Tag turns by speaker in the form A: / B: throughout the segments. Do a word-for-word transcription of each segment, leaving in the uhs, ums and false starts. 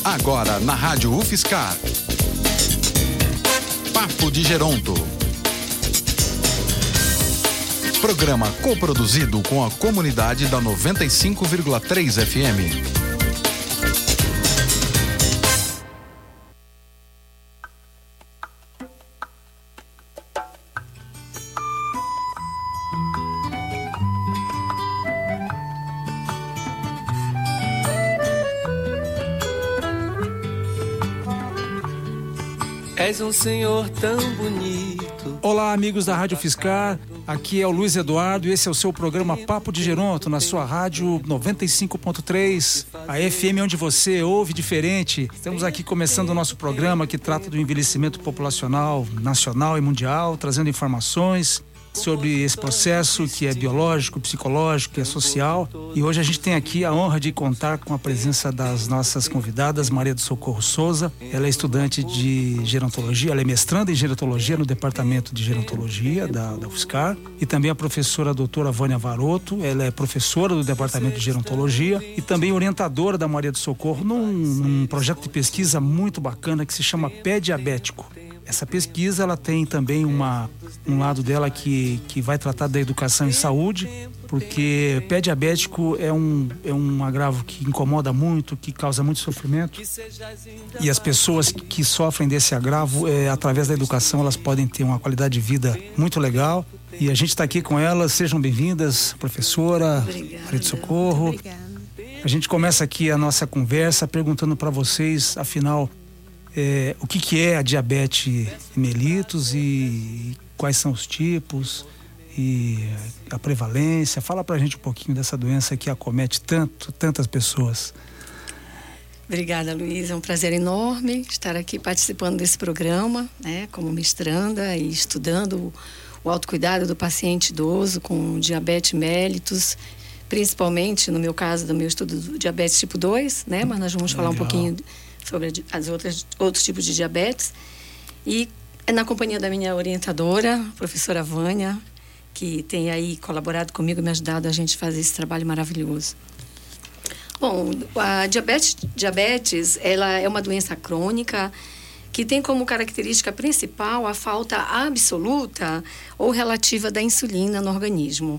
A: Agora na Rádio UFSCar. Papo de Geronto. Programa coproduzido com a comunidade da noventa e cinco vírgula três F M.
B: És um senhor tão bonito.
C: Olá, amigos da Rádio UFSCar. Aqui é o Luiz Eduardo e esse é o seu programa Papo de Geronto, na sua rádio noventa e cinco ponto três, a F M onde você ouve diferente. Estamos aqui começando o nosso programa que trata do envelhecimento populacional nacional e mundial, trazendo informações sobre esse processo que é biológico, psicológico, que é social. E hoje a gente tem aqui a honra de contar com a presença das nossas convidadas, Maria do Socorro Souza. Ela é estudante de gerontologia, ela é mestranda em gerontologia no departamento de gerontologia da, da UFSCar, e também a professora a doutora Vânia Varoto. Ela é professora do departamento de gerontologia e também orientadora da Maria do Socorro num, num projeto de pesquisa muito bacana que se chama Pé Diabético. Essa pesquisa, ela tem também uma, um lado dela que, que vai tratar da educação em saúde, porque pé diabético é um, é um agravo que incomoda muito, que causa muito sofrimento. E as pessoas que sofrem desse agravo, é, através da educação, elas podem ter uma qualidade de vida muito legal. E a gente está aqui com elas. Sejam bem-vindas, professora Maria do Socorro.
D: Obrigada.
C: A gente começa aqui a nossa conversa perguntando para vocês, afinal, É, o que, que é a diabetes mellitus e quais são os tipos e a prevalência. Fala pra gente um pouquinho dessa doença que acomete tanto, tantas pessoas.
D: Obrigada, Luiz. É um prazer enorme estar aqui participando desse programa, né, como mestranda e estudando o autocuidado do paciente idoso com diabetes mellitus, principalmente no meu caso do meu estudo do diabetes tipo dois, né, mas nós vamos falar um pouquinho sobre as outras, outros tipos de diabetes. E é na companhia da minha orientadora, a professora Vânia, que tem aí colaborado comigo e me ajudado a gente fazer esse trabalho maravilhoso. Bom, a diabetes, diabetes ela é uma doença crônica que tem como característica principal a falta absoluta ou relativa da insulina no organismo.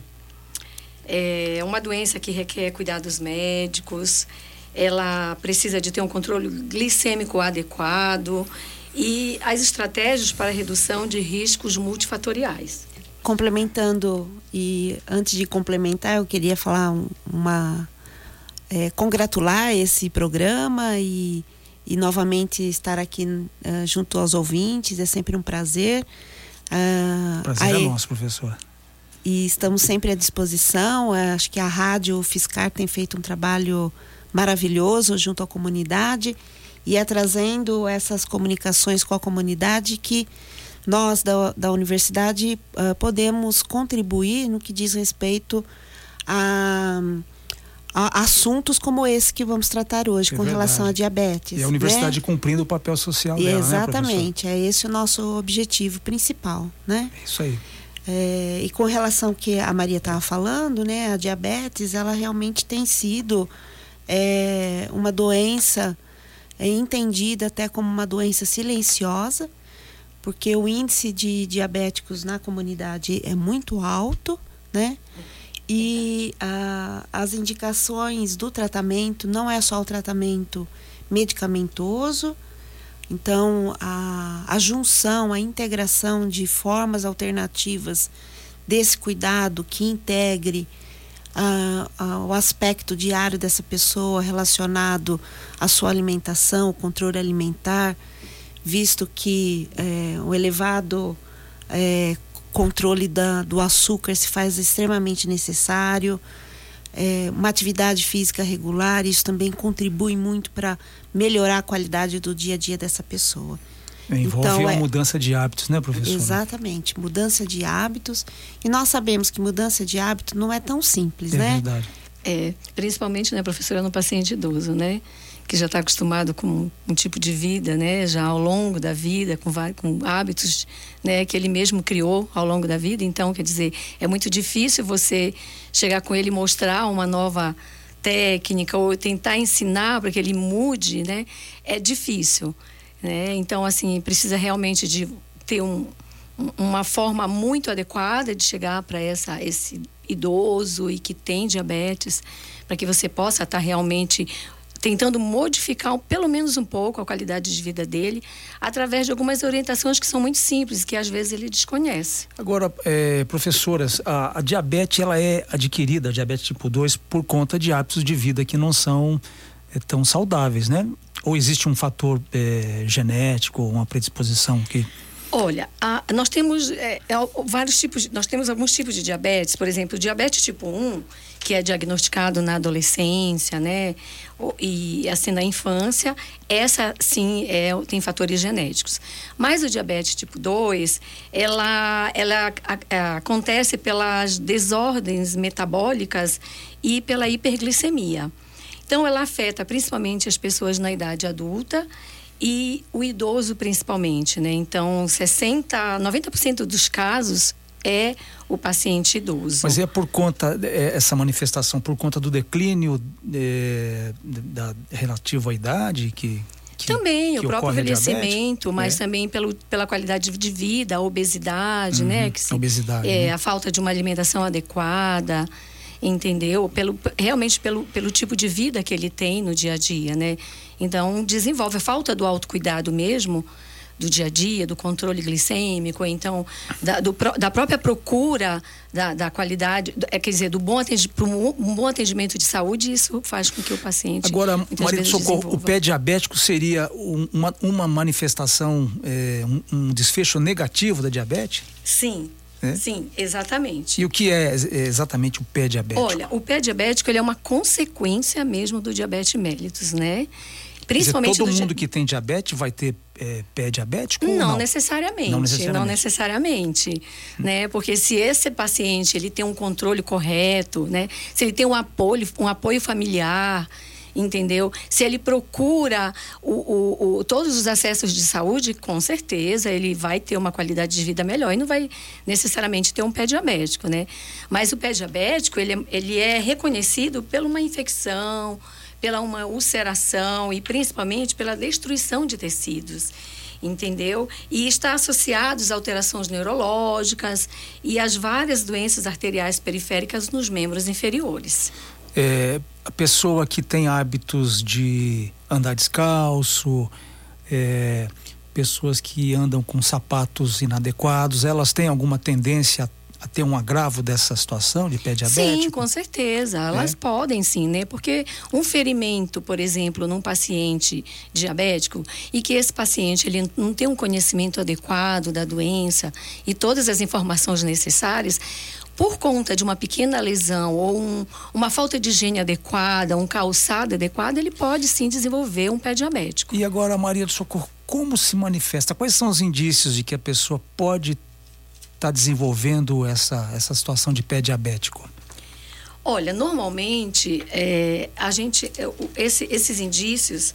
D: É uma doença que requer cuidados médicos. Ela precisa de ter um controle glicêmico adequado e as estratégias para a redução de riscos multifatoriais.
E: Complementando, e antes de complementar, eu queria falar uma... É, congratular esse programa e, e novamente estar aqui uh, junto aos ouvintes. É sempre um prazer. Uh,
C: prazer
E: aí,
C: é nosso, professora.
E: E estamos sempre à disposição. Uh, acho que a Rádio UFSCar tem feito um trabalho maravilhoso junto à comunidade e é trazendo essas comunicações com a comunidade que nós da, da universidade uh, podemos contribuir no que diz respeito a, a assuntos como esse que vamos tratar hoje, é com verdade. Relação à diabetes.
C: E a universidade, né, cumprindo o papel social dela,
E: exatamente,
C: né,
E: é esse o nosso objetivo principal, né?
C: É isso aí.
E: É, e com relação ao que a Maria estava falando, né, a diabetes, ela realmente tem sido é uma doença é entendida até como uma doença silenciosa, porque o índice de diabéticos na comunidade é muito alto, né? E a, as indicações do tratamento não é só o tratamento medicamentoso. Então a, a junção, a integração de formas alternativas desse cuidado que integre Uh, uh, o aspecto diário dessa pessoa relacionado à sua alimentação, o controle alimentar, visto que é, o elevado é, controle da, do açúcar se faz extremamente necessário, é, uma atividade física regular, isso também contribui muito para melhorar a qualidade do dia a dia dessa pessoa.
C: Envolve então, a é, mudança de hábitos, né, professora?
E: Exatamente, mudança de hábitos. E nós sabemos que mudança de hábito não é tão simples,
C: é
E: né?
C: É verdade.
D: É, principalmente, né, professora, no paciente idoso, né? Que já está acostumado com um tipo de vida, né? Já ao longo da vida, com, com hábitos, né, que ele mesmo criou ao longo da vida. Então, quer dizer, é muito difícil você chegar com ele e mostrar uma nova técnica ou tentar ensinar para que ele mude, né, é difícil, né? Então, assim, precisa realmente de ter um, uma forma muito adequada de chegar para essa esse idoso e que tem diabetes, para que você possa estar realmente tentando modificar pelo menos um pouco a qualidade de vida dele através de algumas orientações que são muito simples, que às vezes ele desconhece.
C: Agora, é, professoras, a, a diabetes ela é adquirida, a diabetes tipo dois, por conta de hábitos de vida que não são é, tão saudáveis, né? Ou existe um fator é, genético, uma predisposição que...
D: Olha, a, nós temos é, é, vários tipos, de, nós temos alguns tipos de diabetes, por exemplo, o diabetes tipo um, que é diagnosticado na adolescência, né, e assim na infância, essa sim é, tem fatores genéticos. Mas o diabetes tipo dois, ela, ela a, a, acontece pelas desordens metabólicas e pela hiperglicemia. Então, ela afeta principalmente as pessoas na idade adulta e o idoso principalmente, né? Então, sessenta, noventa por cento dos casos é o paciente idoso.
C: Mas é por conta, é, essa manifestação, por conta do declínio é, da, relativo à idade que... Que,
D: também,
C: que
D: o próprio envelhecimento, mas
C: é.
D: também pelo, pela qualidade de vida, a obesidade, uhum, né? Que se,
C: obesidade,
D: é,
C: né?
D: A falta de uma alimentação adequada, entendeu? Pelo, realmente pelo, pelo tipo de vida que ele tem no dia a dia, né? Então, desenvolve a falta do autocuidado mesmo, do dia a dia, do controle glicêmico, então, da, do, da própria procura da, da qualidade, é, quer dizer, do bom atendimento, um bom atendimento de saúde, isso faz com que o paciente...
C: Agora, Maria do Socorro,
D: desenvolva.
C: O pé diabético seria um, uma, uma manifestação, é, um, um desfecho negativo da diabetes?
D: Sim. É? Sim, exatamente.
C: E o que é exatamente o pé diabético?
D: Olha, o pé diabético ele é uma consequência mesmo do diabetes mellitus, né? Principalmente
C: Quer dizer, todo
D: do
C: mundo
D: di...
C: que tem diabetes vai ter é, pé diabético?
D: Não,
C: ou não?
D: necessariamente,
C: não necessariamente.
D: Não necessariamente, hum. né? Porque se esse paciente ele tem um controle correto, né? Se ele tem um apoio, um apoio familiar, entendeu? Se ele procura o, o, o, todos os acessos de saúde, com certeza ele vai ter uma qualidade de vida melhor e não vai necessariamente ter um pé diabético, né? Mas o pé diabético, ele é, ele é reconhecido por uma infecção, pela uma ulceração e principalmente pela destruição de tecidos, entendeu? E está associado às alterações neurológicas e às várias doenças arteriais periféricas nos membros inferiores.
C: É, a pessoa que tem hábitos de andar descalço, é, pessoas que andam com sapatos inadequados, elas têm alguma tendência a a ter um agravo dessa situação de pé diabético?
D: Sim, com certeza. Elas é. podem sim, né? Porque um ferimento, por exemplo, num paciente diabético e que esse paciente ele não tem um conhecimento adequado da doença e todas as informações necessárias, por conta de uma pequena lesão ou um, uma falta de higiene adequada, um calçado adequado, ele pode sim desenvolver um pé diabético.
C: E agora, Maria do Socorro, como se manifesta? Quais são os indícios de que a pessoa pode está desenvolvendo essa, essa situação de pé diabético?
D: Olha, normalmente é, a gente, esse, esses indícios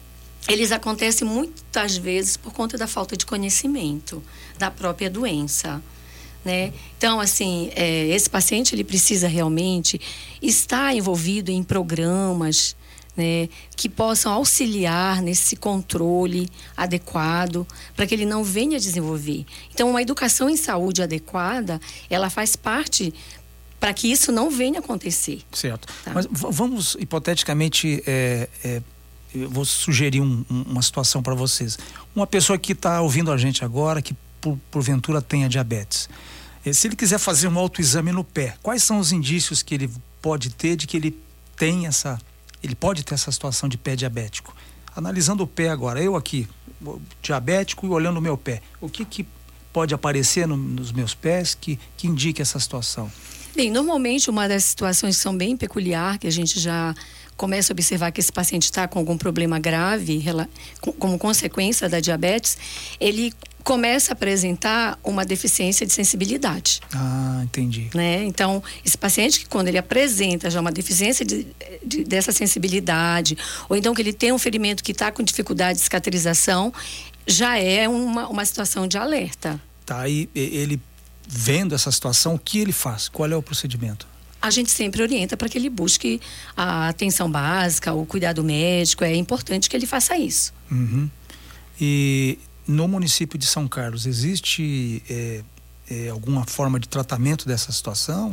D: eles acontecem muitas vezes por conta da falta de conhecimento da própria doença, né? Então, assim, é, esse paciente ele precisa realmente estar envolvido em programas, né, que possam auxiliar nesse controle adequado para que ele não venha a desenvolver. Então, uma educação em saúde adequada, ela faz parte para que isso não venha a acontecer.
C: Certo.
D: Tá?
C: Mas vamos, hipoteticamente, é, é, eu vou sugerir um, um, uma situação para vocês. Uma pessoa que está ouvindo a gente agora, que por, porventura tenha diabetes. É, se ele quiser fazer um autoexame no pé, quais são os indícios que ele pode ter de que ele tem essa... ele pode ter essa situação de pé diabético? Analisando o pé agora, eu aqui, diabético, e olhando o meu pé, o que que pode aparecer no, nos meus pés que, que indique essa situação?
D: Bem, normalmente uma das situações que são bem peculiar, que a gente já começa a observar que esse paciente está com algum problema grave como consequência da diabetes, ele começa a apresentar uma deficiência de sensibilidade.
C: Ah, entendi.
D: Né? Então, esse paciente que quando ele apresenta já uma deficiência de, de, dessa sensibilidade, ou então que ele tem um ferimento que está com dificuldade de cicatrização, já é uma, uma situação de alerta.
C: Tá, e ele vendo essa situação, o que ele faz? Qual é o procedimento?
D: a gente sempre orienta para que ele busque a atenção básica, o cuidado médico. É importante que ele faça isso.
C: Uhum. E no município de São Carlos, existe é, é, alguma forma de tratamento dessa situação?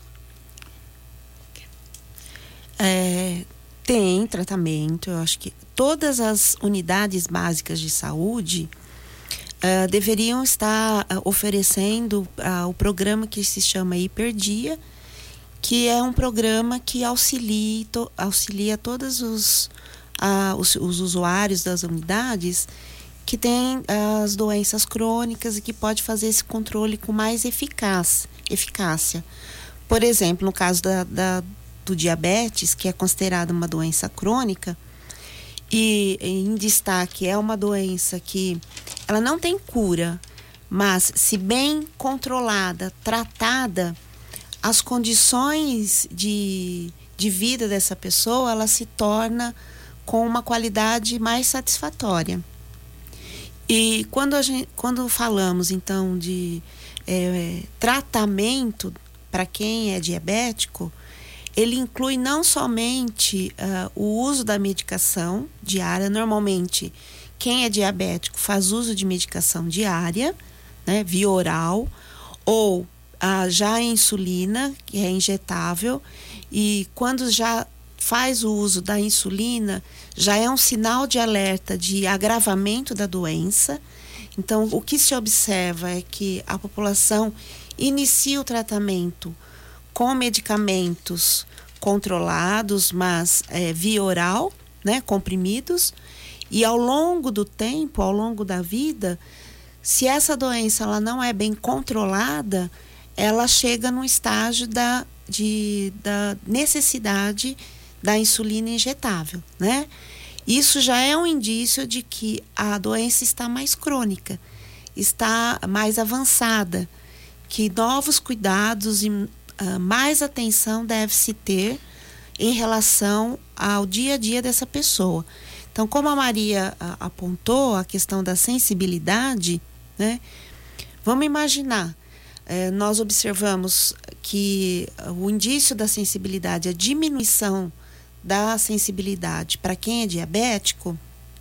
E: É, tem tratamento. Eu acho que todas as unidades básicas de saúde uh, deveriam estar uh, oferecendo uh, o programa que se chama Hiperdia, que é um programa que auxilia, to, auxilia todos os, uh, os, os usuários das unidades que têm uh, as doenças crônicas e que pode fazer esse controle com mais eficaz, eficácia. Por exemplo, no caso da, da, do diabetes, que é considerada uma doença crônica, e em destaque é uma doença que ela não tem cura, mas se bem controlada, tratada, as condições de, de vida dessa pessoa, ela se torna com uma qualidade mais satisfatória. E quando, a gente, quando falamos então de é, tratamento para quem é diabético, ele inclui não somente uh, o uso da medicação diária. Normalmente, quem é diabético faz uso de medicação diária, né, via oral, ou uh, já a insulina, que é injetável, e quando já faz o uso da insulina, já é um sinal de alerta de agravamento da doença. Então, o que se observa é que a população inicia o tratamento com medicamentos controlados, mas é, via oral, né, comprimidos, e ao longo do tempo, ao longo da vida, se essa doença ela não é bem controlada, ela chega num estágio da, de, da necessidade da insulina injetável, né? Isso já é um indício de que a doença está mais crônica, está mais avançada, que novos cuidados e uh, mais atenção deve-se ter em relação ao dia a dia dessa pessoa. Então, como a Maria uh, apontou, a questão da sensibilidade, né? Vamos imaginar, eh, nós observamos que o indício da sensibilidade, a diminuição da sensibilidade para quem é diabético,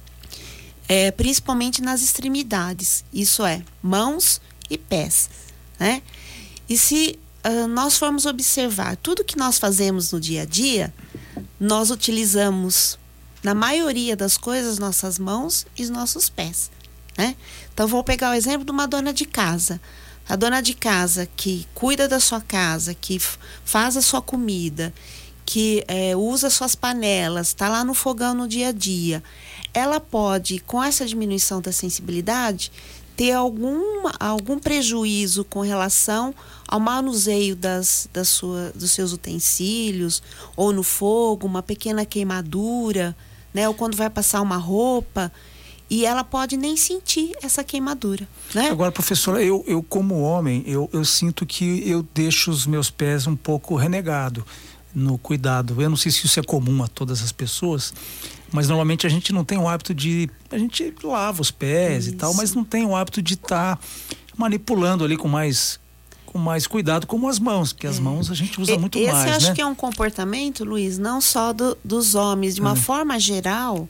E: é, principalmente nas extremidades, isso é, mãos e pés, né? E se uh, nós formos observar tudo que nós fazemos no dia a dia, nós utilizamos, na maioria das coisas, nossas mãos e os nossos pés, né? Então, vou pegar o exemplo de uma dona de casa. A dona de casa que cuida da sua casa, que f- faz a sua comida, que é, usa suas panelas, está lá no fogão no dia a dia, ela pode, com essa diminuição da sensibilidade, ter algum, algum prejuízo com relação ao manuseio das, das sua, dos seus utensílios, ou no fogo, uma pequena queimadura, né? Ou quando vai passar uma roupa, e ela pode nem sentir essa queimadura, né?
C: Agora, professora, eu, eu como homem, eu, eu sinto que eu deixo os meus pés um pouco renegado no cuidado. Eu não sei se isso é comum a todas as pessoas, mas normalmente a gente não tem o hábito de... A gente lava os pés isso. e tal, mas não tem o hábito de estar tá manipulando ali com mais, com mais cuidado, como as mãos, porque é. as mãos a gente usa e, muito
E: esse
C: mais,
E: eu acho
C: né?
E: que é um comportamento, Luiz, não só do, dos homens. De uma é. forma geral,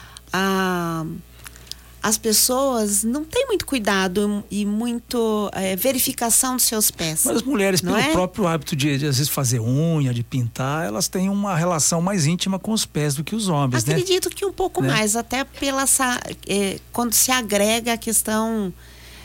E: a... as pessoas não têm muito cuidado e muito é, verificação dos seus pés.
C: Mas as mulheres, pelo
E: é?
C: próprio hábito de, de, às vezes, fazer unha, de pintar, elas têm uma relação mais íntima com os pés do que os homens,
E: Acredito
C: né?
E: Acredito que um pouco né? mais, até pela é, quando se agrega a questão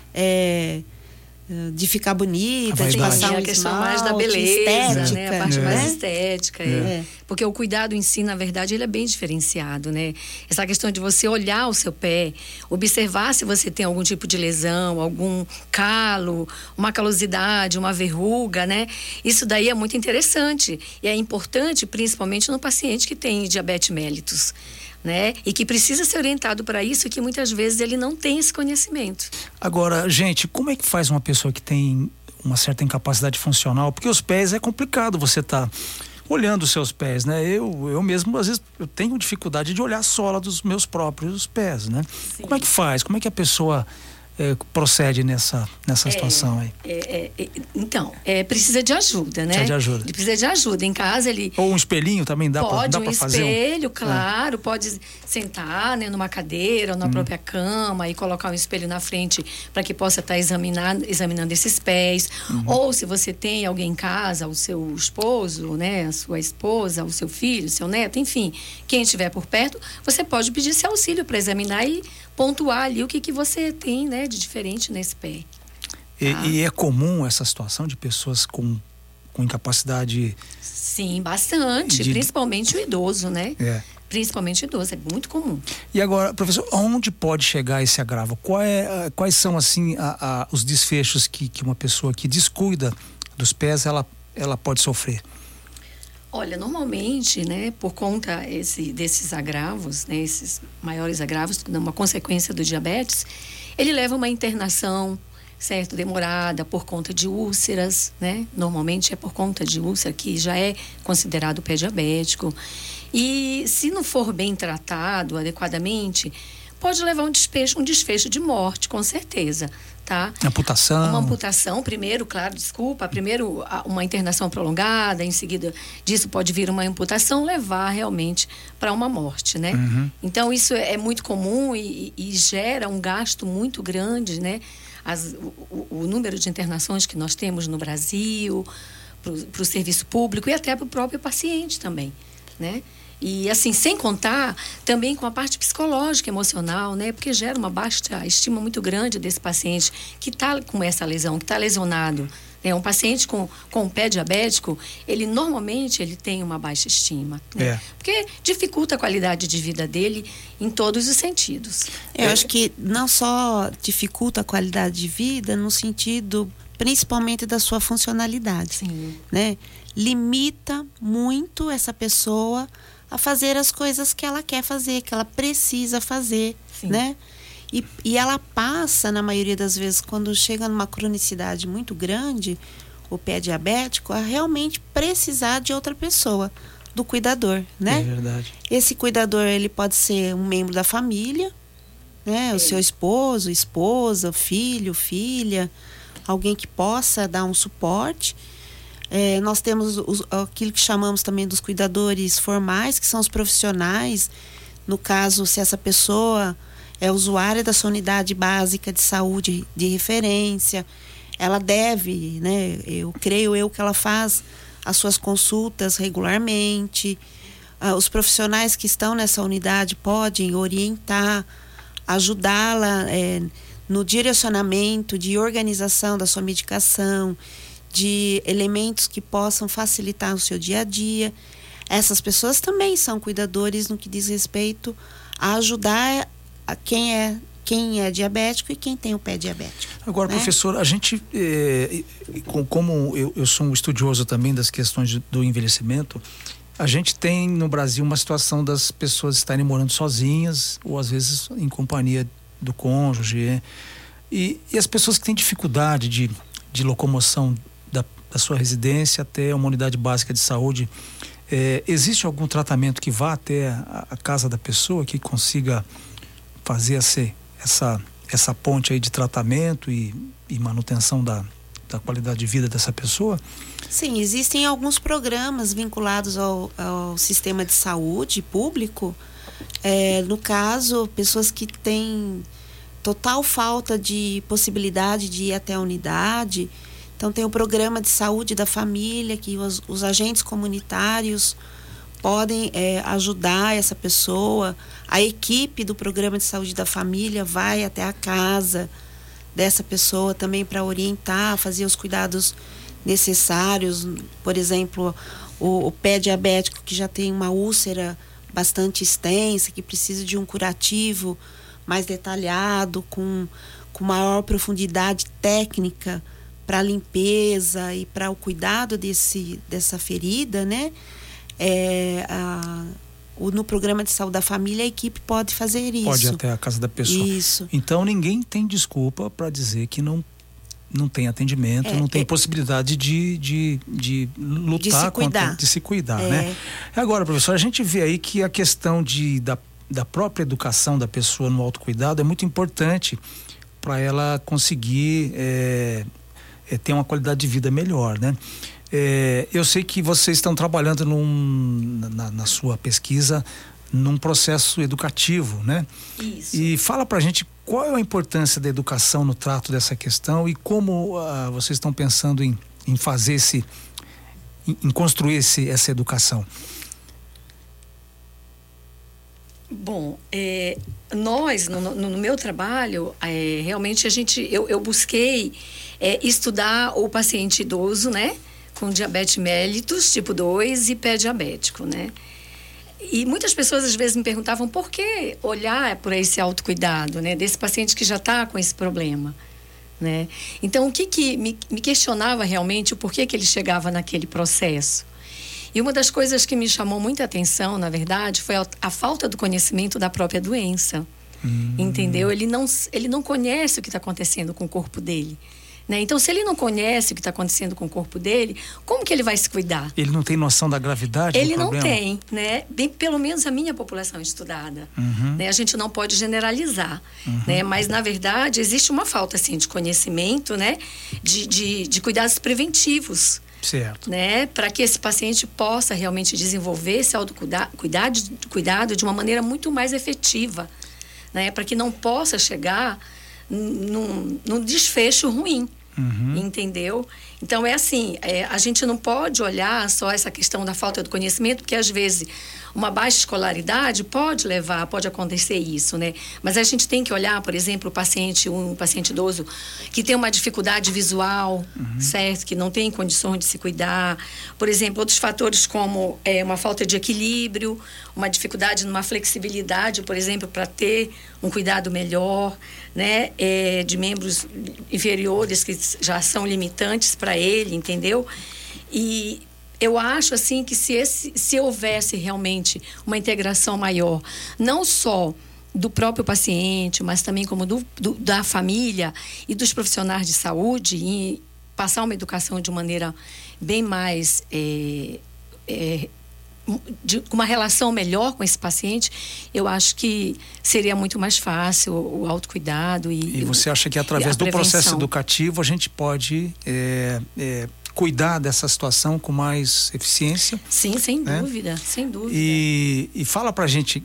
E: é, de ficar bonita, de passar um
D: a questão
E: esmalte,
D: mais da beleza,
E: estética,
D: né? A parte
E: é.
D: mais estética. É.
E: É.
D: Porque o cuidado em si, na verdade, ele é bem diferenciado, né? Essa questão de você olhar o seu pé, observar se você tem algum tipo de lesão, algum calo, uma calosidade, uma verruga, né? Isso daí é muito interessante. E é importante, principalmente no paciente que tem diabetes mellitus, né? E que precisa ser orientado para isso, que muitas vezes ele não tem esse conhecimento.
C: Agora, gente, como é que faz uma pessoa que tem uma certa incapacidade funcional? Porque os pés é complicado, você tá olhando os seus pés, né? Eu, eu mesmo, às vezes, eu tenho dificuldade de olhar a sola dos meus próprios pés, né? Sim. Como é que faz? Como é que a pessoa é, procede nessa, nessa
D: É,
C: situação aí?
D: É, é, é, então, é, precisa de ajuda, né?
C: Precisa de ajuda.
D: Ele precisa de ajuda. Em casa ele...
C: Ou um espelhinho também dá para
D: Pode, um
C: fazer?
D: espelho,
C: um...
D: claro. É. Pode sentar, né, numa cadeira ou na hum. própria cama e colocar um espelho na frente para que possa estar examinando, examinando esses pés. Uhum. Ou se você tem alguém em casa, o seu esposo, né, a sua esposa, o seu filho, o seu neto, enfim, quem estiver por perto, você pode pedir esse auxílio para examinar e pontuar ali o que, que você tem, né, de diferente nesse pé.
C: E, tá? E é comum essa situação de pessoas com, com incapacidade?
D: Sim, bastante, de... principalmente o idoso, né?
C: É.
D: Principalmente o idoso, é muito comum.
C: E agora, professor, onde pode chegar esse agravo? Qual é, quais são, assim, a, a, os desfechos que, que uma pessoa que descuida dos pés, ela, ela pode sofrer?
D: Olha, normalmente, né, por conta esse, desses agravos, né, esses maiores agravos, uma consequência do diabetes, ele leva uma internação, certo, demorada por conta de úlceras, né? Normalmente é por conta de úlcera, que já é considerado pé diabético. E se não for bem tratado adequadamente, pode levar um desfecho, um desfecho de morte, com certeza, tá?
C: Amputação.
D: Uma amputação, primeiro, claro, desculpa, primeiro uma internação prolongada, em seguida disso pode vir uma amputação, levar realmente para uma morte, né?
C: Uhum.
D: Então isso é muito comum e, e gera um gasto muito grande, né? As, o, o número de internações que nós temos no Brasil, para o serviço público e até para o próprio paciente também, né? E assim, sem contar também com a parte psicológica, emocional, né? Porque gera uma baixa estima muito grande desse paciente que está com essa lesão, que está lesionado. Né? Um paciente com, com pé diabético, ele normalmente ele tem uma baixa estima. Né?
C: É.
D: Porque dificulta a qualidade de vida dele em todos os sentidos.
E: Eu é. acho que não só dificulta a qualidade de vida no sentido principalmente da sua funcionalidade.
D: Sim.
E: Né? Limita muito essa pessoa a fazer as coisas que ela quer fazer, que ela precisa fazer, Sim. né? E, e ela passa, na maioria das vezes, quando chega numa cronicidade muito grande, o pé diabético, a realmente precisar de outra pessoa, do cuidador, né?
C: É verdade.
E: Esse cuidador, ele pode ser um membro da família, né? O seu esposo, esposa, filho, filha, alguém que possa dar um suporte. É, nós temos os, aquilo que chamamos também dos cuidadores formais, que são os profissionais. No caso, se essa pessoa é usuária da sua unidade básica de saúde de referência, ela deve, né, eu creio eu que ela faz as suas consultas regularmente. Ah, os profissionais que estão nessa unidade podem orientar, ajudá-la é, no direcionamento de organização da sua medicação, de elementos que possam facilitar o seu dia a dia. Essas pessoas também são cuidadores no que diz respeito a ajudar a quem é, quem é diabético e quem tem o pé diabético.
C: Agora, né? Professor, a gente, é, como eu, eu sou um estudioso também das questões do envelhecimento, a gente tem no Brasil uma situação das pessoas estarem morando sozinhas ou às vezes em companhia do cônjuge, e, e as pessoas que têm dificuldade de, de locomoção da, da sua residência até uma unidade básica de saúde, é, existe algum tratamento que vá até a, a casa da pessoa, que consiga fazer essa, essa, essa ponte aí de tratamento e, e manutenção da, da qualidade de vida dessa pessoa?
E: Sim, existem alguns programas vinculados ao, ao sistema de saúde público. É, no caso, pessoas que têm total falta de possibilidade de ir até a unidade. Então, tem o programa de saúde da família, que os, os agentes comunitários podem é, ajudar essa pessoa. A equipe do programa de saúde da família vai até a casa dessa pessoa também para orientar, fazer os cuidados necessários. Por exemplo, o, o pé diabético que já tem uma úlcera bastante extensa, que precisa de um curativo mais detalhado, com, com maior profundidade técnica para a limpeza e para o cuidado desse, dessa ferida, né? É, a, o, no programa de saúde da família, a equipe pode fazer isso.
C: Pode ir até a casa da pessoa.
E: Isso.
C: Então, ninguém tem desculpa para dizer que não não tem atendimento, é, não tem é, possibilidade de, de, de lutar
E: de se cuidar,
C: contra, de se cuidar,
E: é.
C: né? Agora, professor, a gente vê aí que a questão de, da, da própria educação da pessoa no autocuidado é muito importante para ela conseguir é, é, ter uma qualidade de vida melhor, né? É, eu sei que vocês estão trabalhando num, na, na sua pesquisa num processo educativo, né?
D: Isso.
C: E fala pra gente qual é a importância da educação no trato dessa questão e como uh, vocês estão pensando em, em fazer esse, em, em construir esse, essa educação.
D: Bom, é, nós, no, no, no meu trabalho, é, realmente a gente, eu, eu busquei é, estudar o paciente idoso, né? Com diabetes mellitus, tipo dois e pé diabético, né? E muitas pessoas às vezes me perguntavam por que olhar por esse autocuidado, né? Desse paciente que já está com esse problema, né? Então, o que que me, me questionava realmente o porquê que ele chegava naquele processo? E uma das coisas que me chamou muita atenção, na verdade, foi a, a falta do conhecimento da própria doença, hum. entendeu? Ele não, ele não conhece o que está acontecendo com o corpo dele. Né? Então, se ele não conhece o que está acontecendo com o corpo dele, como que ele vai se cuidar?
C: Ele não tem noção da gravidade
D: ele
C: do problema?
D: Ele não tem, né? Bem, pelo menos a minha população estudada.
C: Uhum.
D: Né? A gente não pode generalizar,
C: uhum.
D: né? Mas, na verdade, existe uma falta, assim, de conhecimento, né? De, de, de cuidados preventivos.
C: Certo.
D: Né? Para que esse paciente possa realmente desenvolver esse autocuidado cuidado, cuidado de uma maneira muito mais efetiva, né? Para que não possa chegar num, num desfecho ruim. Uhum. Entendeu? Então é assim, é, a gente não pode olhar só essa questão da falta do conhecimento, porque às vezes uma baixa escolaridade pode levar, pode acontecer isso, né? Mas a gente tem que olhar, por exemplo, o paciente, um paciente idoso que tem uma dificuldade visual, uhum. certo? Que não tem condições de se cuidar. Por exemplo, outros fatores como é, uma falta de equilíbrio, uma dificuldade numa flexibilidade, por exemplo, para ter um cuidado melhor, né? É, de membros inferiores que já são limitantes para ele, entendeu? E eu acho assim que se, esse, se houvesse realmente uma integração maior, não só do próprio paciente, mas também como do, do, da família e dos profissionais de saúde, e passar uma educação de maneira bem mais é, é, de uma relação melhor com esse paciente, eu acho que seria muito mais fácil o, o autocuidado e,
C: e você acha que através do processo educativo a gente pode é, é, cuidar dessa situação com mais eficiência?
D: Sim, sem
C: né?
D: dúvida, sem dúvida.
C: E, e fala pra gente,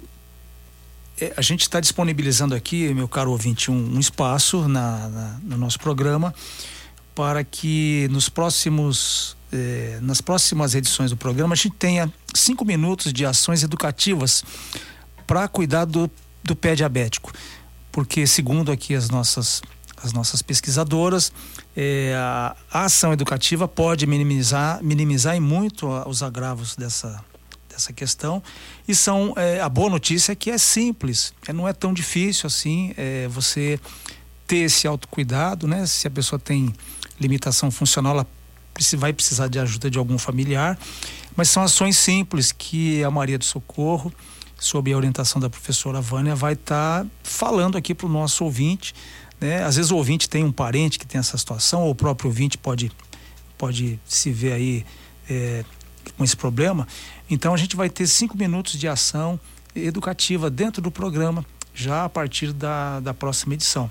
C: é, a gente está disponibilizando aqui, meu caro ouvinte, um, um espaço na, na, no nosso programa para que nos próximos eh, nas próximas edições do programa a gente tenha cinco minutos de ações educativas para cuidar do, do pé diabético, porque segundo aqui as nossas as nossas pesquisadoras, eh, a, a ação educativa pode minimizar minimizar em muito os agravos dessa dessa questão, e são eh, a boa notícia é que é simples, é, não é tão difícil assim eh, você ter esse autocuidado, né? Se a pessoa tem limitação funcional, ela vai precisar de ajuda de algum familiar, mas são ações simples que a Maria do Socorro, sob a orientação da professora Vânia, vai estar tá falando aqui para o nosso ouvinte, né? Às vezes o ouvinte tem um parente que tem essa situação, ou o próprio ouvinte pode, pode se ver aí é, com esse problema. Então a gente vai ter cinco minutos de ação educativa dentro do programa, já a partir da, da próxima edição.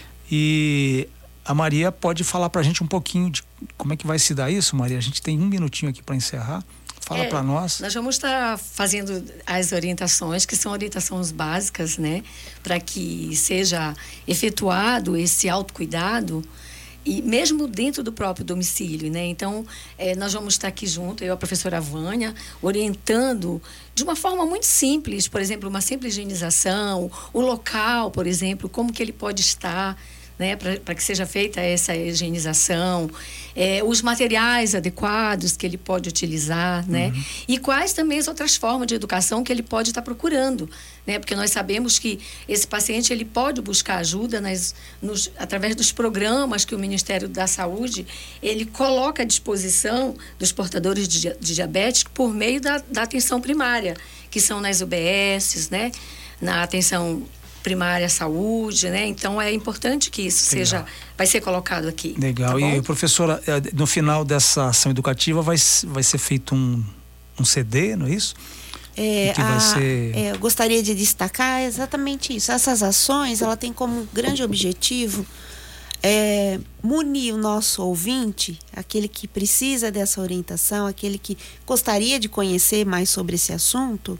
C: E a Maria pode falar pra gente um pouquinho de como é que vai se dar isso, Maria? A gente tem um minutinho aqui para encerrar. Fala é, para nós.
D: Nós vamos estar fazendo as orientações, que são orientações básicas, né? Para que seja efetuado esse autocuidado, e mesmo dentro do próprio domicílio, né? Então, é, nós vamos estar aqui junto, eu e a professora Vânia, orientando de uma forma muito simples, por exemplo, uma simples higienização, o local, por exemplo, como que ele pode estar, né, para que seja feita essa higienização, é, os materiais adequados que ele pode utilizar, né? Uhum. E quais também as outras formas de educação que ele pode estar procurando, né? Porque nós sabemos que esse paciente ele pode buscar ajuda nas, nos, através dos programas que o Ministério da Saúde ele coloca à disposição dos portadores de, de diabetes por meio da, da atenção primária, que são nas U B S, né? Na atenção primária à saúde, né? Então é importante que isso Legal. seja, vai ser colocado aqui.
C: Legal.
D: Tá
C: e professora, no final dessa ação educativa vai, vai ser feito um, um C D, não é isso?
E: É,
C: que vai
E: a,
C: ser...
E: é, eu gostaria de destacar exatamente isso. Essas ações, ela tem como grande objetivo é, munir o nosso ouvinte, aquele que precisa dessa orientação, aquele que gostaria de conhecer mais sobre esse assunto,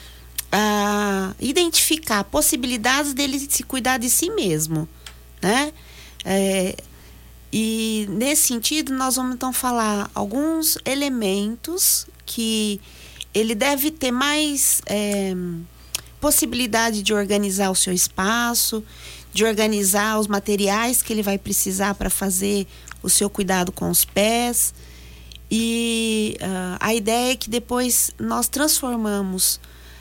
E: a identificar possibilidades dele se cuidar de si mesmo, né? É, e nesse sentido nós vamos então falar alguns elementos que ele deve ter mais é, possibilidade de organizar o seu espaço, de organizar os materiais que ele vai precisar para fazer o seu cuidado com os pés. E uh, a ideia é que depois nós transformamos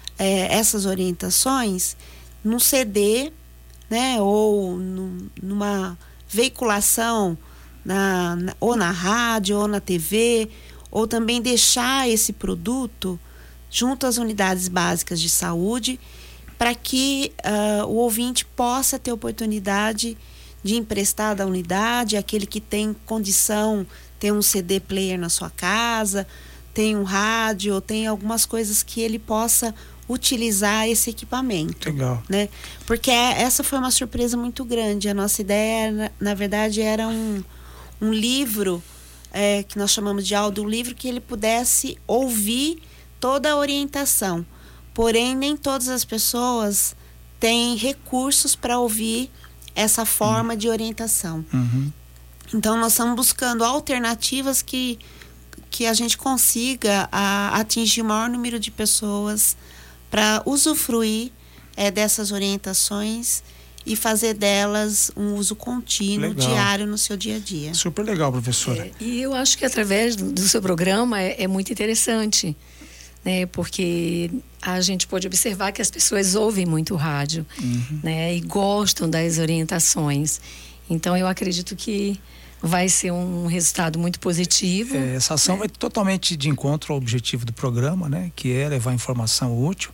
E: é, essas orientações num C D, né, ou num, numa veiculação na, na, ou na rádio ou na T V, ou também deixar esse produto junto às unidades básicas de saúde, para que uh, o ouvinte possa ter oportunidade de emprestar da unidade, aquele que tem condição, tem um C D player na sua casa, tem um rádio, tem algumas coisas que ele possa utilizar esse equipamento.
C: Legal.
E: Né? Porque essa foi uma surpresa muito grande. A nossa ideia, na, na verdade, era um, um livro É, que nós chamamos de audiolivro, que ele pudesse ouvir toda a orientação. Porém, nem todas as pessoas têm recursos para ouvir essa forma uhum. de orientação.
C: Uhum.
E: Então, nós estamos buscando alternativas que, que a gente consiga a, atingir o maior número de pessoas para usufruir é, dessas orientações e fazer delas um uso contínuo, legal. Diário no seu dia a dia.
C: Super legal, professora.
D: É, e eu acho que através do, do seu programa é, é muito interessante, né? Porque a gente pode observar que as pessoas ouvem muito rádio, uhum. né? E gostam das orientações. Então eu acredito que vai ser um resultado muito positivo.
C: É, essa ação
D: né?
C: vai totalmente de encontro ao objetivo do programa, né? Que é levar informação útil.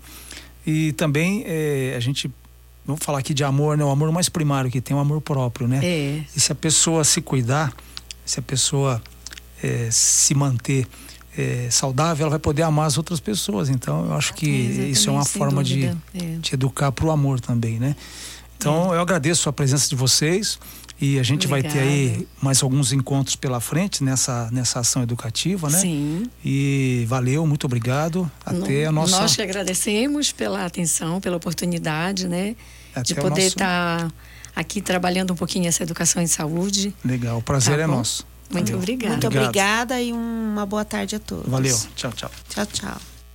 C: E também é, a gente... Vamos falar aqui de amor, né? O amor mais primário que tem, o amor próprio, né?
D: É.
C: E se a pessoa se cuidar, se a pessoa é, se manter é, saudável, ela vai poder amar as outras pessoas. Então, eu acho que
D: Exatamente,
C: isso é uma forma de,
D: é.
C: de educar para o amor também, né? Então, é. eu agradeço a presença de vocês e a gente
D: Obrigada.
C: Vai ter aí mais alguns encontros pela frente nessa, nessa ação educativa, né?
D: Sim.
C: E valeu, muito obrigado. Até
D: no,
C: a nossa...
D: Nós que agradecemos pela atenção, pela oportunidade, né?
C: Até
D: de poder
C: nosso...
D: estar aqui trabalhando um pouquinho essa educação em saúde.
C: Legal, o prazer
D: tá
C: é
D: bom?
C: nosso.
D: Muito
C: Valeu.
D: obrigada.
E: Muito
C: Obrigado.
E: obrigada e uma boa tarde a todos.
C: Valeu, tchau, tchau.
E: Tchau, tchau.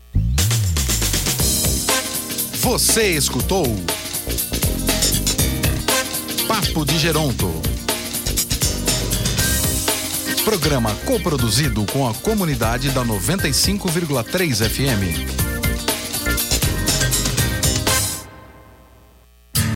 A: Você escutou Papo de Geronto. Programa coproduzido com a comunidade da noventa e cinco vírgula três F M.